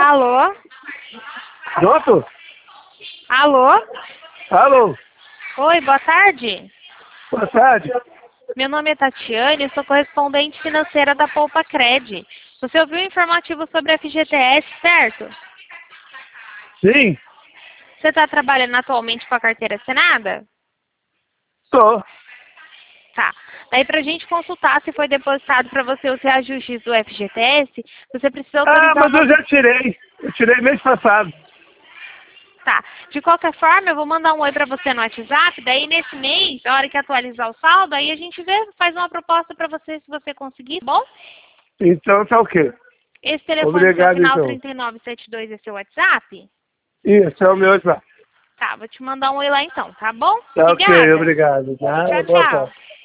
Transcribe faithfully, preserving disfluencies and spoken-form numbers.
Alô? Pronto? Alô? Alô? Oi, boa tarde. Boa tarde. Meu nome é Tatiane, eu sou correspondente financeira da Poupa Cred. Você ouviu o informativo sobre a F G T S, certo? Sim, Você está trabalhando atualmente com a carteira assinada? tô. Tá. Daí, para a gente consultar se foi depositado para você os reajustes do F G T S, você precisa Ah, autorizar mas uma... eu já tirei. Eu tirei mês passado. Tá. De qualquer forma, eu vou mandar um oi para você no WhatsApp, daí nesse mês, na hora que atualizar o saldo, aí a gente vê, faz uma proposta para você se você conseguir, tá bom? Então tá ok. Esse telefone seu Obrigado, final então. trinta e nove setenta e dois é seu WhatsApp? Isso, é o meu WhatsApp. Tá, vou te mandar um oi lá então, tá bom? Tá ok, Obrigada. obrigado. Nada, Tchau, boa tarde. tchau.